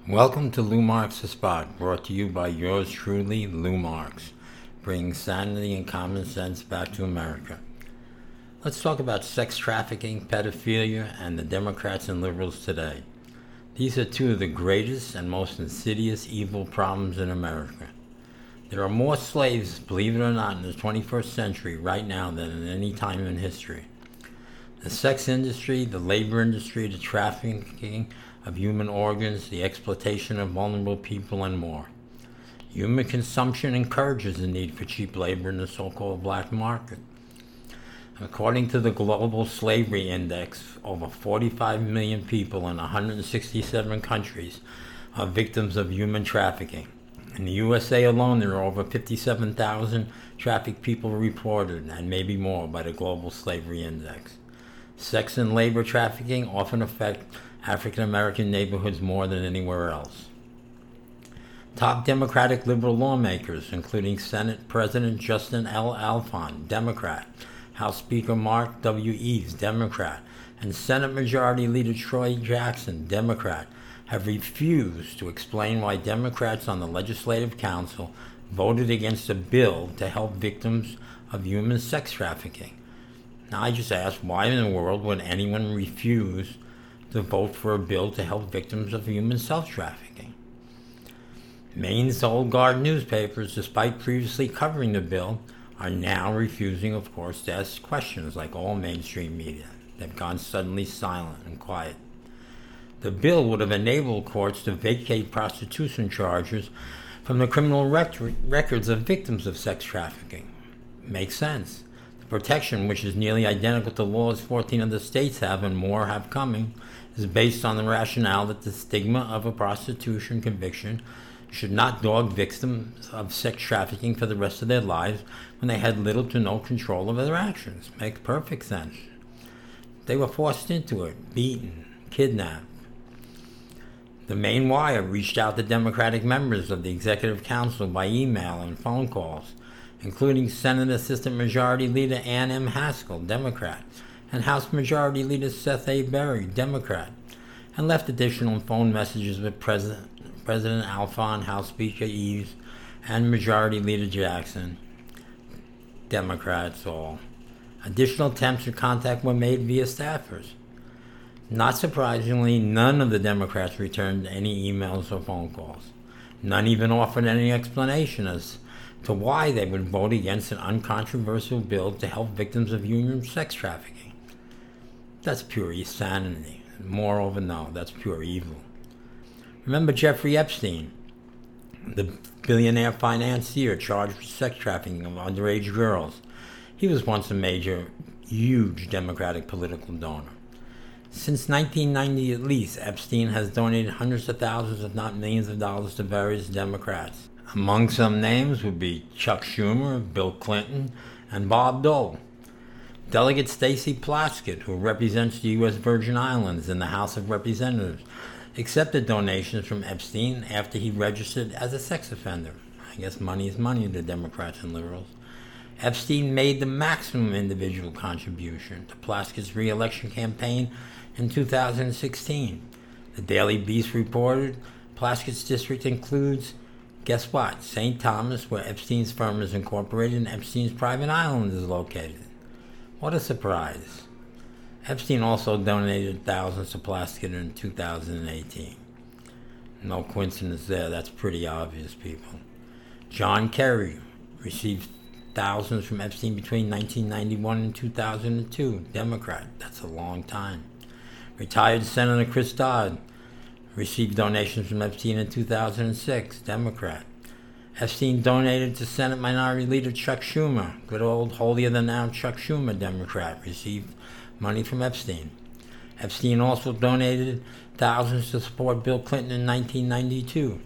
Welcome to Lou Marks The Spot, brought to you by yours truly, Lou Marks, bringing sanity and common sense back to America. Let's talk about sex trafficking, pedophilia, and the Democrats and liberals today. These are two of the greatest and most insidious evil problems in America. There are more slaves, believe it or not, in the 21st century right now than at any time in history. The sex industry, the labor industry, the trafficking of human organs, the exploitation of vulnerable people, and more. Human consumption encourages the need for cheap labor in the so-called black market. According to the Global Slavery Index, over 45 million people in 167 countries are victims of human trafficking. In the USA alone, there are over 57,000 trafficked people reported, and maybe more, by the Global Slavery Index. Sex and labor trafficking often affect African American neighborhoods more than anywhere else. Top Democratic liberal lawmakers, including Senate President Justin L. Alfon, Democrat, House Speaker Mark W. Eves, Democrat, and Senate Majority Leader Troy Jackson, Democrat, have refused to explain why Democrats on the Legislative Council voted against a bill to help victims of human sex trafficking. Now I just ask, why in the world would anyone refuse to vote for a bill to help victims of human sex trafficking? Maine's old guard newspapers, despite previously covering the bill, are now refusing, of course, to ask questions like all mainstream media. They've gone suddenly silent and quiet. The bill would have enabled courts to vacate prostitution charges from the criminal records of victims of sex trafficking. Makes sense. The protection, which is nearly identical to laws 14 other states have and more have coming, is based on the rationale that the stigma of a prostitution conviction should not dog victims of sex trafficking for the rest of their lives when they had little to no control over their actions. Makes perfect sense. They were forced into it, beaten, kidnapped. The Maine Wire reached out to Democratic members of the Executive Council by email and phone calls, including Senate Assistant Majority Leader Ann M. Haskell, Democrat, and House Majority Leader Seth A. Berry, Democrat, and left additional phone messages with President Alfon, House Speaker Eves, and Majority Leader Jackson, Democrats all. Additional attempts at contact were made via staffers. Not surprisingly, none of the Democrats returned any emails or phone calls. None even offered any explanation as to why they would vote against an uncontroversial bill to help victims of human sex trafficking. That's pure insanity. Moreover, no, that's pure evil. Remember Jeffrey Epstein, the billionaire financier charged with sex trafficking of underage girls. He was once a major, huge Democratic political donor. Since 1990 at least, Epstein has donated hundreds of thousands, if not millions of dollars to various Democrats. Among some names would be Chuck Schumer, Bill Clinton, and Bob Dole. Delegate Stacey Plaskett, who represents the U.S. Virgin Islands in the House of Representatives, accepted donations from Epstein after he registered as a sex offender. I guess money is money to Democrats and liberals. Epstein made the maximum individual contribution to Plaskett's re-election campaign in 2016. The Daily Beast reported Plaskett's district includes, guess what, St. Thomas, where Epstein's firm is incorporated and Epstein's private island is located. What a surprise. Epstein also donated thousands to Plaskett in 2018. No coincidence there, that's pretty obvious, people. John Kerry received thousands from Epstein between 1991 and 2002, Democrat. That's a long time. Retired Senator Chris Dodd received donations from Epstein in 2006, Democrat. Epstein donated to Senate Minority Leader Chuck Schumer, good old holier-than-thou Chuck Schumer, Democrat, received money from Epstein. Epstein also donated thousands to support Bill Clinton in 1992.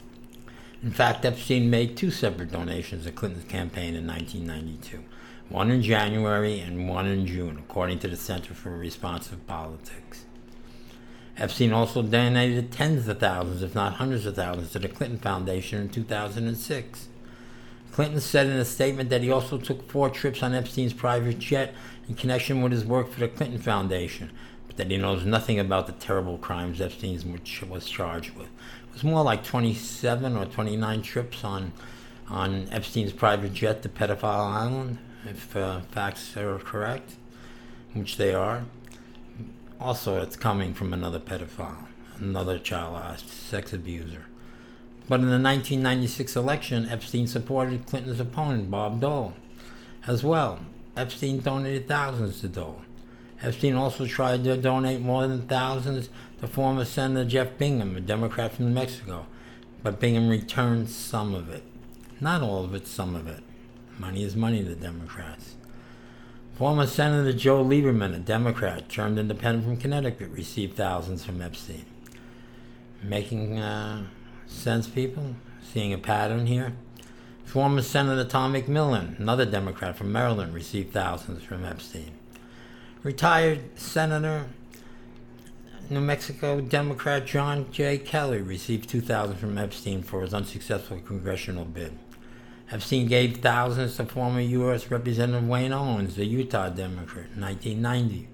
In fact, Epstein made two separate donations to Clinton's campaign in 1992, one in January and one in June, according to the Center for Responsive Politics. Epstein also donated tens of thousands, if not hundreds of thousands, to the Clinton Foundation in 2006. Clinton said in a statement that he also took 4 trips on Epstein's private jet in connection with his work for the Clinton Foundation, but that he knows nothing about the terrible crimes Epstein was charged with, It was more like 27 or 29 trips on Epstein's private jet to Pedophile Island, if facts are correct, which they are. Also, it's coming from another pedophile, another child sex abuser. But in the 1996 election, Epstein supported Clinton's opponent, Bob Dole, as well. Epstein donated thousands to Dole. Epstein also tried to donate more than thousands to former Senator Jeff Bingham, a Democrat from New Mexico, but Bingham returned some of it. Not all of it, some of it. Money is money to Democrats. Former Senator Joe Lieberman, a Democrat, turned independent from Connecticut, received thousands from Epstein. Making sense, people? Seeing a pattern here? Former Senator Tom McMillan, another Democrat from Maryland, received thousands from Epstein. Retired Senator, New Mexico Democrat John J. Kelly received $2,000 from Epstein for his unsuccessful congressional bid. Epstein gave thousands to former U.S. Representative Wayne Owens, the Utah Democrat, in 1990.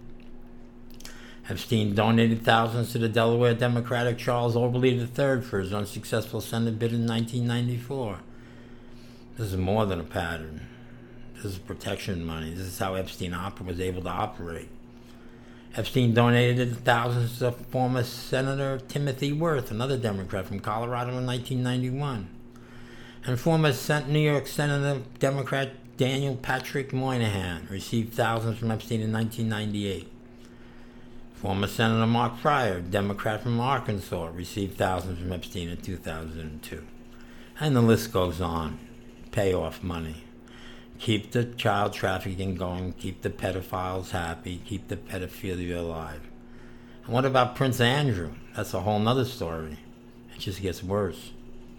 Epstein donated thousands to the Delaware Democratic Charles Oberle III for his unsuccessful Senate bid in 1994. This is more than a pattern. This is protection money. This is how Epstein was able to operate. Epstein donated thousands to former Senator Timothy Worth, another Democrat from Colorado, in 1991. And former New York Senator Democrat Daniel Patrick Moynihan received thousands from Epstein in 1998. Former Senator Mark Pryor, Democrat from Arkansas, received thousands from Epstein in 2002. And the list goes on. Payoff money. Keep the child trafficking going, keep the pedophiles happy, keep the pedophilia alive. And what about Prince Andrew? That's a whole nother story. It just gets worse.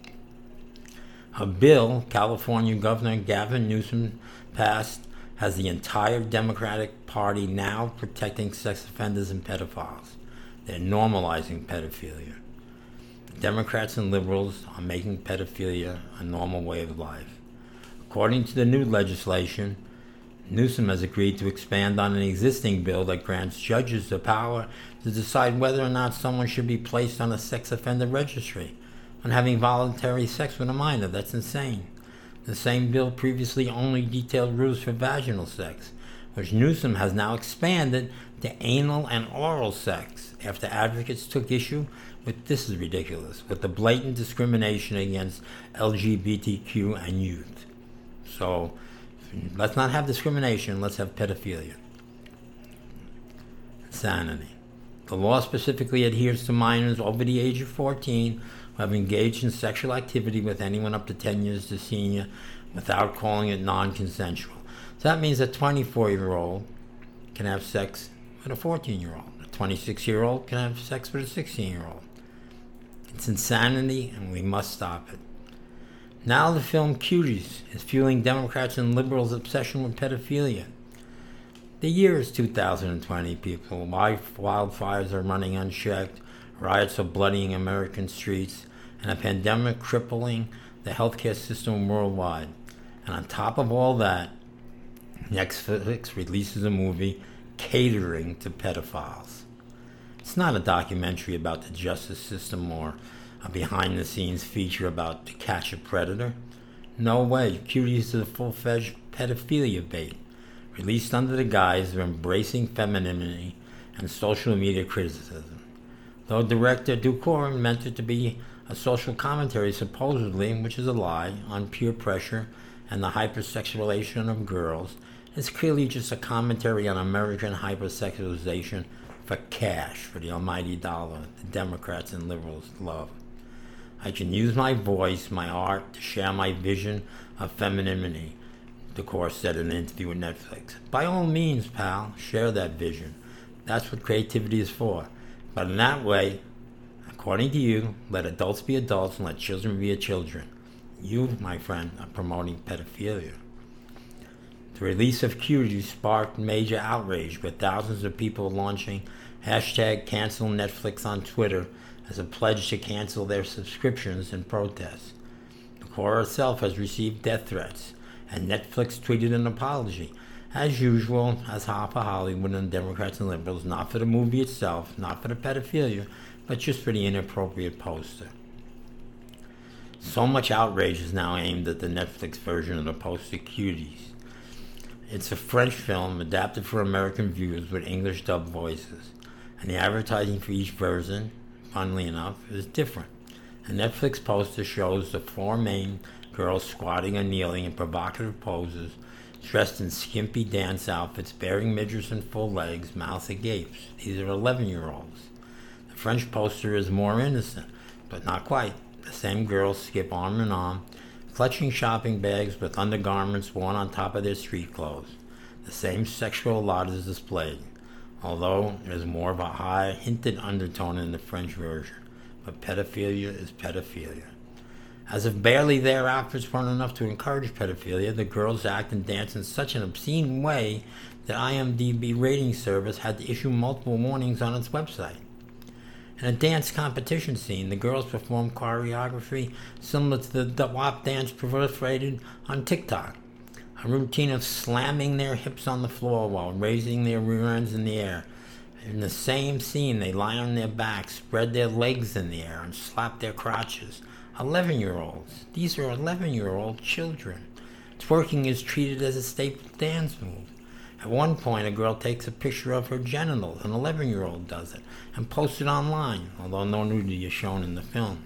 A bill California Governor Gavin Newsom passed has the entire Democratic Party now protecting sex offenders and pedophiles. They're normalizing pedophilia. Democrats and liberals are making pedophilia a normal way of life. According to the new legislation, Newsom has agreed to expand on an existing bill that grants judges the power to decide whether or not someone should be placed on a sex offender registry when having voluntary sex with a minor. That's insane. The same bill previously only detailed rules for vaginal sex, which Newsom has now expanded to anal and oral sex after advocates took issue with, this is ridiculous, with the blatant discrimination against LGBTQ and youth. So let's not have discrimination, let's have pedophilia. Insanity. The law specifically adheres to minors over the age of 14 who have engaged in sexual activity with anyone up to 10 years to senior without calling it non-consensual. So that means a 24-year-old can have sex with a 14-year-old. A 26-year-old can have sex with a 16-year-old. It's insanity, and we must stop it. Now the film Cuties is fueling Democrats and liberals' obsession with pedophilia. The year is 2020, people. Wildfires are running unchecked, riots are bloodying American streets, and a pandemic crippling the healthcare system worldwide. And on top of all that, Netflix releases a movie catering to pedophiles. It's not a documentary about the justice system or a behind-the-scenes feature about To Catch a Predator. No way. Cuties is a full-fledged pedophilia bait, released under the guise of embracing femininity and social media criticism. Though director Ducour meant it to be a social commentary, supposedly, which is a lie, on peer pressure and the hypersexualization of girls, it's clearly just a commentary on American hypersexualization for cash, for the almighty dollar the Democrats and liberals love. I can use my voice, my art, to share my vision of femininity, Ducour said in an interview with Netflix. By all means, pal, share that vision. That's what creativity is for. But in that way, according to you, let adults be adults and let children be children. You, my friend, are promoting pedophilia. The release of Cuties sparked major outrage, with thousands of people launching #CancelNetflix on Twitter as a pledge to cancel their subscriptions in protest. Ducour herself has received death threats, and Netflix tweeted an apology. As usual, as half of Hollywood and Democrats and liberals, not for the movie itself, not for the pedophilia, but just for the inappropriate poster. So much outrage is now aimed at the Netflix version of the poster Cuties. It's a French film adapted for American viewers with English dub voices, and the advertising for each version, funnily enough, is different. The Netflix poster shows the four main girls squatting or kneeling in provocative poses, dressed in skimpy dance outfits, bearing midriffs and full legs, mouth agape. These are 11-year-olds. The French poster is more innocent, but not quite. The same girls skip arm in arm, clutching shopping bags with undergarments worn on top of their street clothes. The same sexual lot is displayed, although there's more of a high hinted undertone in the French version. But pedophilia is pedophilia. As if barely their outfits weren't enough to encourage pedophilia, the girls act and dance in such an obscene way that IMDb rating service had to issue multiple warnings on its website. In a dance competition scene, the girls perform choreography similar to the WAP dance proliferated on TikTok. A routine of slamming their hips on the floor while raising their rear ends in the air. In the same scene, they lie on their backs, spread their legs in the air, and slap their crotches. 11-year-olds. These are 11-year-old children. Twerking is treated as a staple dance move. At one point, a girl takes a picture of her genitals, an 11-year-old does it, and posts it online, although no nudity is shown in the film.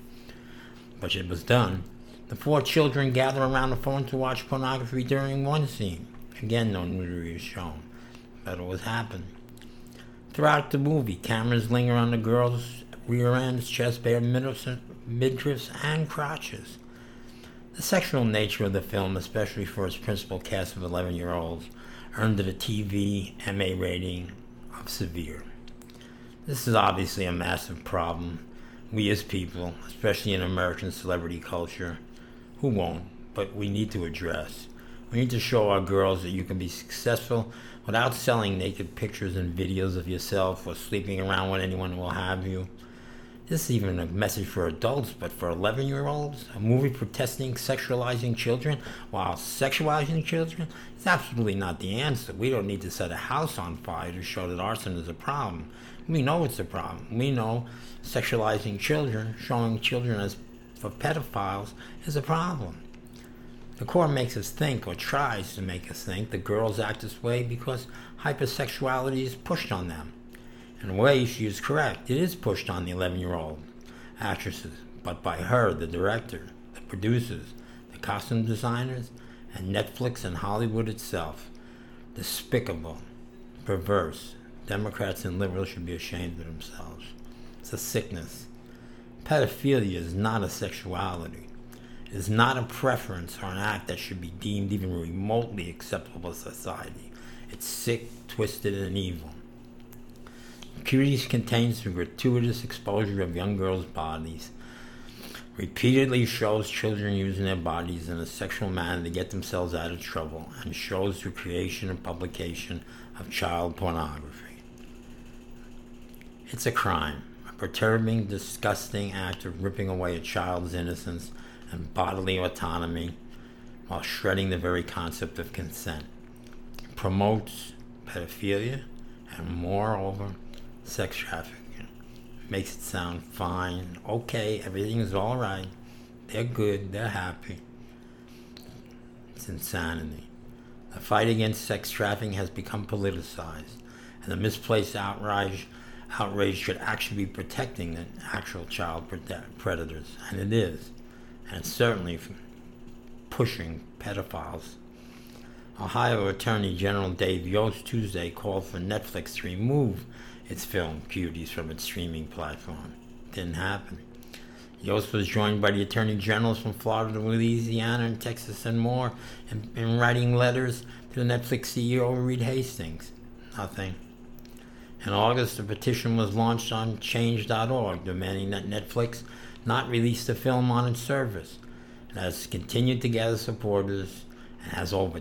But it was done. The four children gather around the phone to watch pornography during one scene. Again, no nudity is shown, but it was happening. Throughout the movie, cameras linger on the girls' rear ends, chest, bare midriffs, and crotches. The sexual nature of the film, especially for its principal cast of 11-year-olds, earned it a TV MA rating of severe. This is obviously a massive problem. We as people, especially in American celebrity culture, who won't, but we need to address. We need to show our girls that you can be successful without selling naked pictures and videos of yourself or sleeping around with anyone who will have you. This is even a message for adults, but for 11-year-olds, a movie protesting sexualizing children while sexualizing children is absolutely not the answer. We don't need to set a house on fire to show that arson is a problem. We know it's a problem. We know sexualizing children, showing children as for pedophiles, is a problem. The core makes us think, or tries to make us think, that girls act this way because hypersexuality is pushed on them. In a way, she is correct. It is pushed on the 11-year-old actresses, but by her, the director, the producers, the costume designers, and Netflix and Hollywood itself. Despicable, perverse. Democrats and liberals should be ashamed of themselves. It's a sickness. Pedophilia is not a sexuality. It is not a preference or an act that should be deemed even remotely acceptable to society. It's sick, twisted, and evil. Cuties contains the gratuitous exposure of young girls' bodies, repeatedly shows children using their bodies in a sexual manner to get themselves out of trouble, and shows the creation and publication of child pornography. It's a crime, a perturbing, disgusting act of ripping away a child's innocence and bodily autonomy while shredding the very concept of consent. It promotes pedophilia and, moreover, sex trafficking. Makes it sound fine, okay, everything is all right, they're good, they're happy. It's insanity. The fight against sex trafficking has become politicized, and the misplaced outrage should actually be protecting the actual child predators, and it is, and certainly pushing pedophiles. Ohio Attorney General Dave Yost Tuesday called for Netflix to remove its film Cuties from its streaming platform. Didn't happen. Yost was joined by the attorney generals from Florida, Louisiana, and Texas, and more, in writing letters to the Netflix CEO Reed Hastings. Nothing. In August, a petition was launched on change.org demanding that Netflix not release the film on its service. It has continued to gather supporters and has over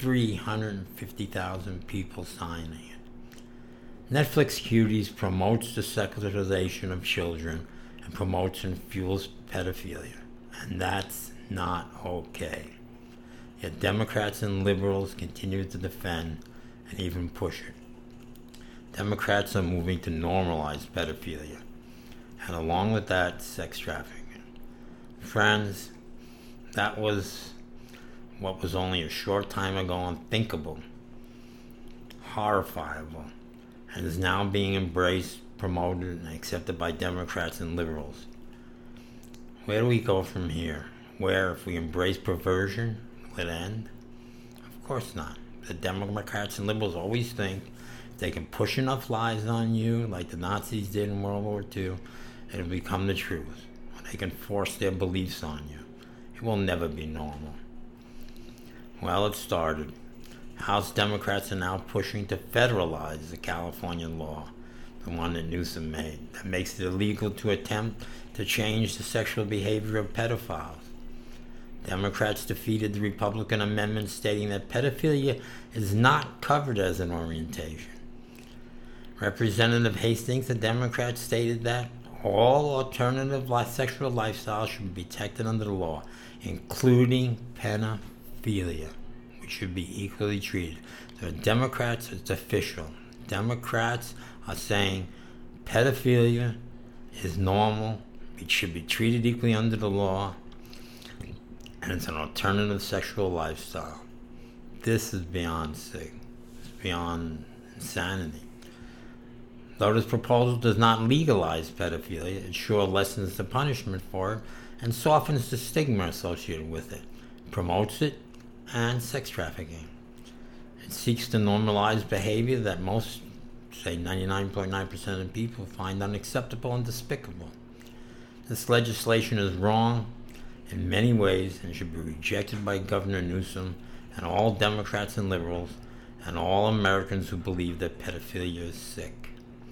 350,000 people signing it. Netflix Cuties promotes the sexualization of children and promotes and fuels pedophilia, and that's not okay. Yet Democrats and liberals continue to defend and even push it. Democrats are moving to normalize pedophilia, and along with that, sex trafficking. Friends, That was what was only a short time ago unthinkable, horrifiable, and is now being embraced, promoted, and accepted by Democrats and liberals. Where do we go from here? Where, if we embrace perversion, will it end? Of course not. The Democrats and liberals always think they can push enough lies on you, like the Nazis did in World War II, it'll become the truth. They can force their beliefs on you. It will never be normal. Well, it started. House Democrats are now pushing to federalize the California law, the one that Newsom made, that makes it illegal to attempt to change the sexual behavior of pedophiles. Democrats defeated the Republican amendment stating that pedophilia is not covered as an orientation. Representative Hastings, the Democrat, stated that all alternative sexual lifestyles should be protected under the law, including pedophilia, which should be equally treated. So Democrats, it's official. Democrats are saying pedophilia is normal, it should be treated equally under the law, and it's an alternative sexual lifestyle. This is beyond sick. It's beyond insanity. Though this proposal does not legalize pedophilia, it sure lessens the punishment for it and softens the stigma associated with it, promotes it, and sex trafficking. It seeks to normalize behavior that most, say 99.9% of people, find unacceptable and despicable. This legislation is wrong in many ways and should be rejected by Governor Newsom and all Democrats and liberals and all Americans who believe that pedophilia is sick.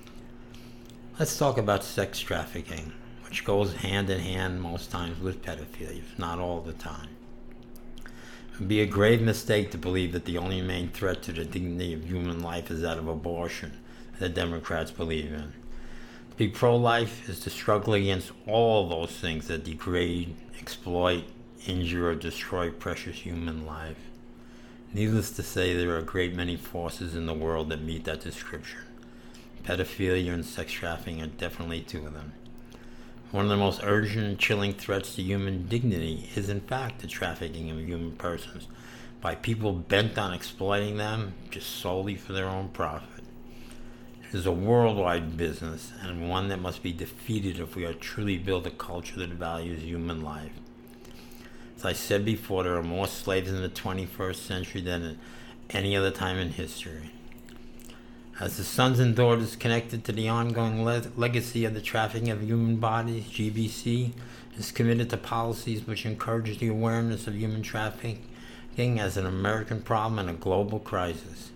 Let's talk about sex trafficking, which goes hand in hand most times with pedophilia, if not all the time. It would be a grave mistake to believe that the only main threat to the dignity of human life is that of abortion, that the Democrats believe in. To be pro-life is to struggle against all those things that degrade, exploit, injure, or destroy precious human life. Needless to say, there are a great many forces in the world that meet that description. Pedophilia and sex trafficking are definitely two of them. One of the most urgent and chilling threats to human dignity is in fact the trafficking of human persons by people bent on exploiting them just solely for their own profit. It is a worldwide business and one that must be defeated if we are truly build a culture that values human life. As I said before, there are more slaves in the 21st century than at any other time in history. As the sons and daughters connected to the ongoing legacy of the trafficking of human bodies, GBC is committed to policies which encourage the awareness of human trafficking as an American problem and a global crisis.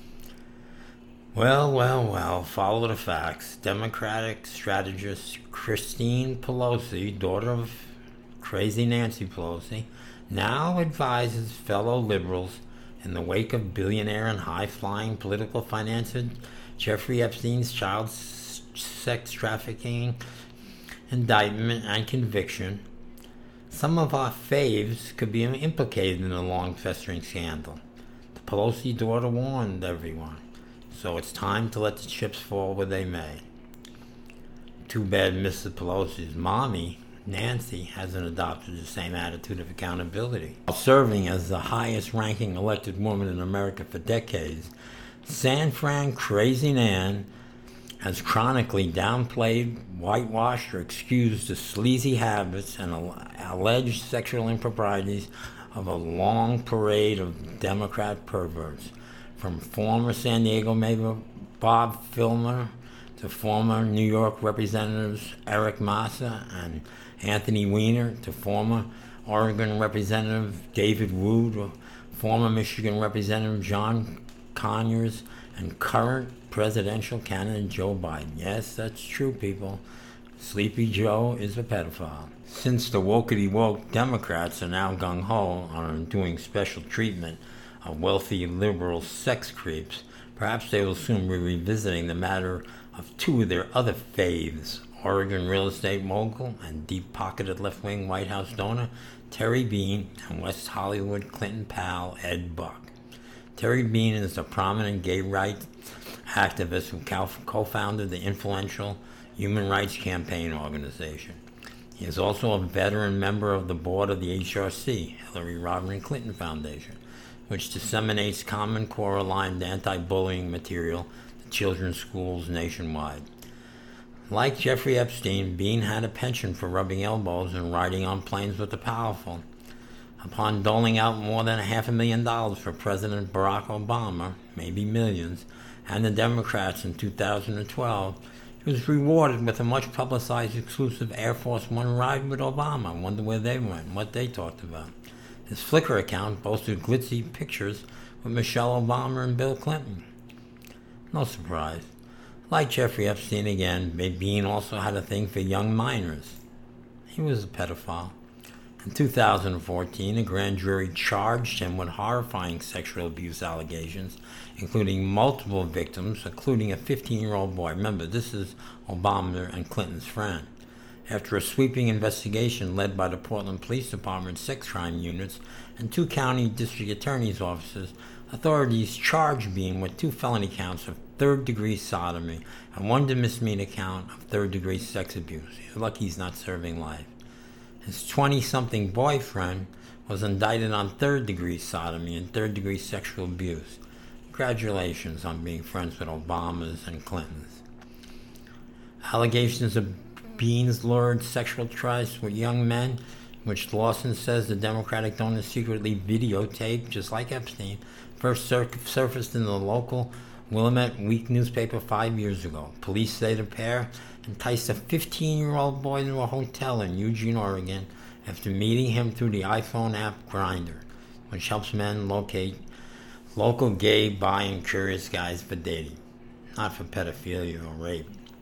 Well, follow the facts. Democratic strategist Christine Pelosi, daughter of crazy Nancy Pelosi, now advises fellow liberals in the wake of billionaire and high-flying political financier Jeffrey Epstein's child sex trafficking indictment and conviction. Some of our faves could be implicated in the long-festering scandal. The Pelosi daughter warned everyone, so it's time to let the chips fall where they may. Too bad Mrs. Pelosi's mommy, Nancy, hasn't adopted the same attitude of accountability. While serving as the highest-ranking elected woman in America for decades, San Fran Crazy Nan has chronically downplayed, whitewashed, or excused the sleazy habits and alleged sexual improprieties of a long parade of Democrat perverts, from former San Diego Mayor Bob Filmer to former New York Representatives Eric Massa and Anthony Weiner, to former Oregon Representative David Wu, to former Michigan Representative John Conyers, and current presidential candidate Joe Biden. Yes, that's true, people. Sleepy Joe is a pedophile. Since the wokety-woke Democrats are now gung-ho on doing special treatment of wealthy liberal sex creeps, perhaps they will soon be revisiting the matter of two of their other faves, Oregon real estate mogul and deep-pocketed left-wing White House donor Terry Bean and West Hollywood Clinton pal Ed Buck. Terry Bean is a prominent gay rights activist who co-founded the influential Human Rights Campaign organization. He is also a veteran member of the board of the HRC, Hillary Rodham Clinton Foundation, which disseminates Common Core-aligned anti-bullying material to children's schools nationwide. Like Jeffrey Epstein, Bean had a penchant for rubbing elbows and riding on planes with the powerful. Upon doling out more than $500,000 for President Barack Obama, maybe millions, and the Democrats in 2012, he was rewarded with a much-publicized exclusive Air Force One ride with Obama. I wonder where they went and what they talked about. His Flickr account boasted glitzy pictures with Michelle Obama and Bill Clinton. No surprise. Like Jeffrey Epstein again, Bean also had a thing for young minors. He was a pedophile. In 2014, a grand jury charged him with horrifying sexual abuse allegations, including multiple victims, including a 15-year-old boy. Remember, this is Obama and Clinton's friend. After a sweeping investigation led by the Portland Police Department's sex crime units and 2 county district attorney's offices, authorities charged Bean with 2 felony counts of third-degree sodomy and 1 misdemeanor count of third-degree sex abuse. He's lucky he's not serving life. His 20-something boyfriend was indicted on third-degree sodomy and third-degree sexual abuse. Congratulations on being friends with Obamas and Clintons. Allegations of Bean's lurid sexuall tries with young men, which Lawson says the Democratic donors secretly videotaped, just like Epstein, first surfaced in the local Willamette Week newspaper 5 years ago. Police say the pair enticed a 15-year-old boy to a hotel in Eugene, Oregon, after meeting him through the iPhone app Grindr, which helps men locate local gay, bi, and curious guys for dating, not for pedophilia or rape.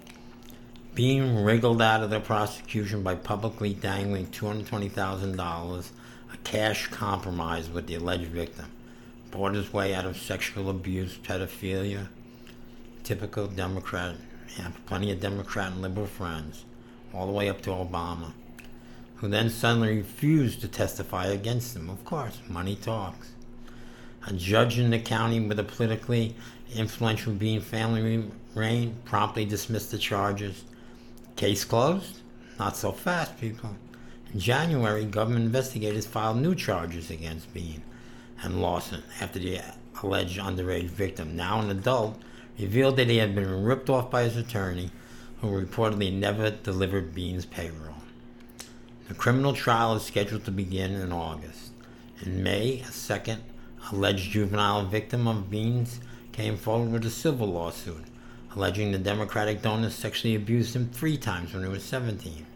Bean wriggled out of the prosecution by publicly dangling $220,000, a cash compromise with the alleged victim. Bought his way out of sexual abuse, pedophilia. Typical Democrat. Yeah, plenty of Democrat and liberal friends, all the way up to Obama, who then suddenly refused to testify against him. Of course, money talks. A judge in the county with a politically influential Bean family reign promptly dismissed the charges. Case closed? Not so fast, people. In January, government investigators filed new charges against Bean and Lawson after the alleged underage victim, now an adult, revealed that he had been ripped off by his attorney, who reportedly never delivered Bean's payroll. The criminal trial is scheduled to begin in August. In May, a second alleged juvenile victim of Bean's came forward with a civil lawsuit, alleging the Democratic donors sexually abused him 3 times when he was 17.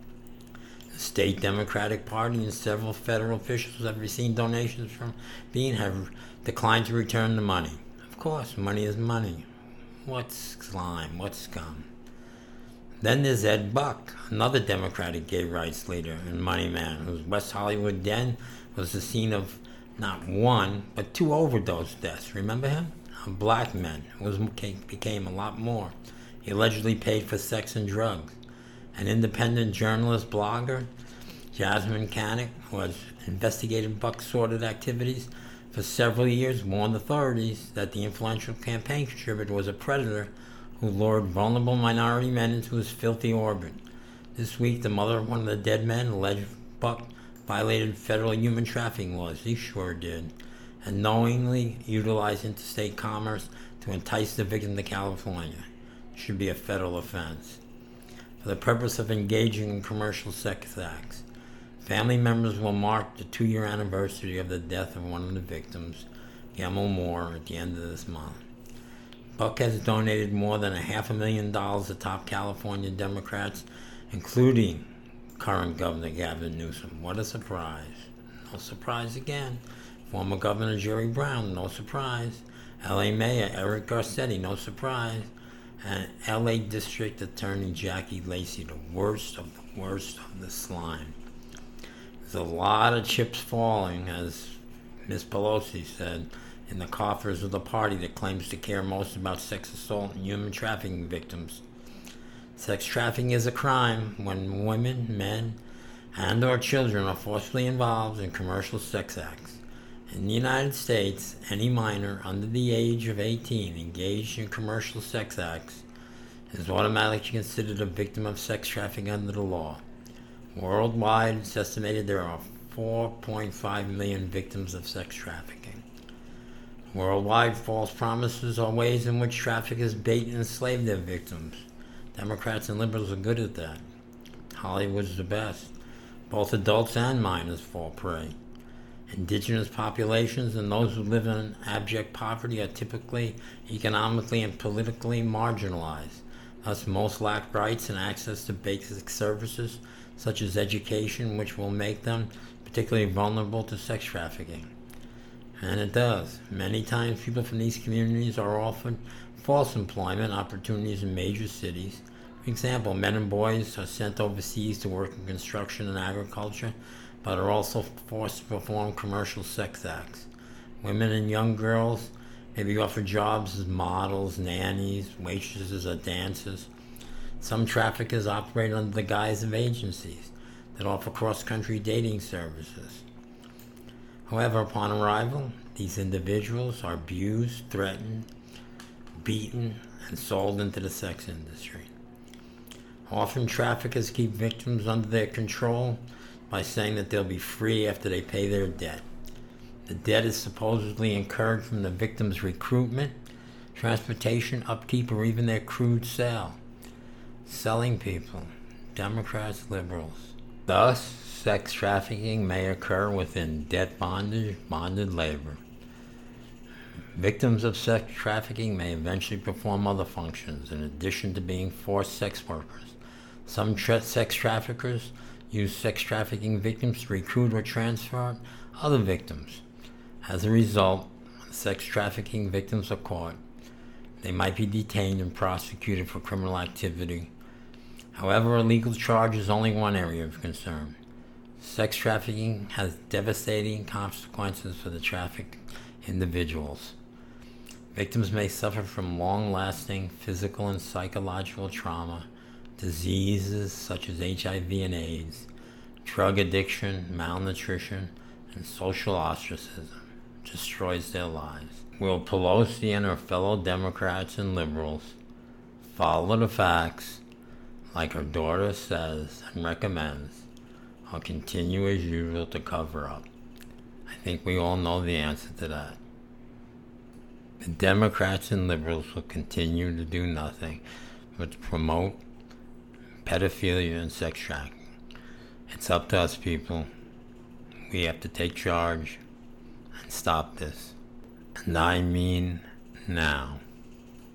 The state Democratic Party and several federal officials have received donations from Bean have declined to return the money. Of course, money is money. What's slime? What's scum? Then there's Ed Buck, another Democratic gay rights leader and money man, whose West Hollywood den was the scene of not 1, but 2 overdose deaths. Remember him? Of black men, who became a lot more. He allegedly paid for sex and drugs. An independent journalist blogger, Jasmine Canick, who has investigated Buck's sordid activities for several years, warned authorities that the influential campaign contributor was a predator who lured vulnerable minority men into his filthy orbit. This week, the mother of one of the dead men alleged Buck violated federal human trafficking laws. He sure did. And knowingly utilized interstate commerce to entice the victim to California. It should be a federal offense. For the purpose of engaging in commercial sex acts. Family members will mark the 2-year anniversary of the death of one of the victims, Gemma Moore, at the end of this month. Buck has donated more than $500,000 to top California Democrats, including current Governor Gavin Newsom. What a surprise. No surprise again. Former Governor Jerry Brown, no surprise. L.A. Mayor Eric Garcetti, no surprise. And L.A. District Attorney Jackie Lacey, the worst of the slime. There's a lot of chips falling, as Ms. Pelosi said, in the coffers of the party that claims to care most about sex assault and human trafficking victims. Sex trafficking is a crime when women, men, and or children are forcibly involved in commercial sex acts. In the United States, any minor under the age of 18 engaged in commercial sex acts is automatically considered a victim of sex trafficking under the law. Worldwide, it's estimated there are 4.5 million victims of sex trafficking. Worldwide, false promises are ways in which traffickers bait and enslave their victims. Democrats and liberals are good at that. Hollywood's the best. Both adults and minors fall prey. Indigenous populations and those who live in abject poverty are typically economically and politically marginalized. Thus, most lack rights and access to basic services such as education, which will make them particularly vulnerable to sex trafficking. And it does. Many times, people from these communities are offered false employment opportunities in major cities. For example, men and boys are sent overseas to work in construction and agriculture, but are also forced to perform commercial sex acts. Women and young girls may be offered jobs as models, nannies, waitresses, or dancers. Some traffickers operate under the guise of agencies that offer cross-country dating services. However, upon arrival, these individuals are abused, threatened, beaten, and sold into the sex industry. Often, traffickers keep victims under their control by saying that they'll be free after they pay their debt. The debt is supposedly incurred from the victim's recruitment, transportation, upkeep, or even their crude sale. Selling people, Democrats, liberals. Thus, sex trafficking may occur within debt bondage, bonded labor. Victims of sex trafficking may eventually perform other functions in addition to being forced sex workers. Some sex traffickers use sex trafficking victims to recruit or transfer other victims. As a result, when sex trafficking victims are caught, they might be detained and prosecuted for criminal activity. However, a legal charge is only one area of concern. Sex trafficking has devastating consequences for the trafficked individuals. Victims may suffer from long-lasting physical and psychological trauma, diseases such as HIV and AIDS, drug addiction, malnutrition, and social ostracism. Destroys their lives. Will Pelosi and her fellow Democrats and liberals follow the facts like her daughter says and recommends, or continue as usual to cover up? I think we all know the answer to that. The Democrats and liberals will continue to do nothing but to promote pedophilia and sex trafficking. It's up to us, people. We have to take charge and stop this. And I mean now.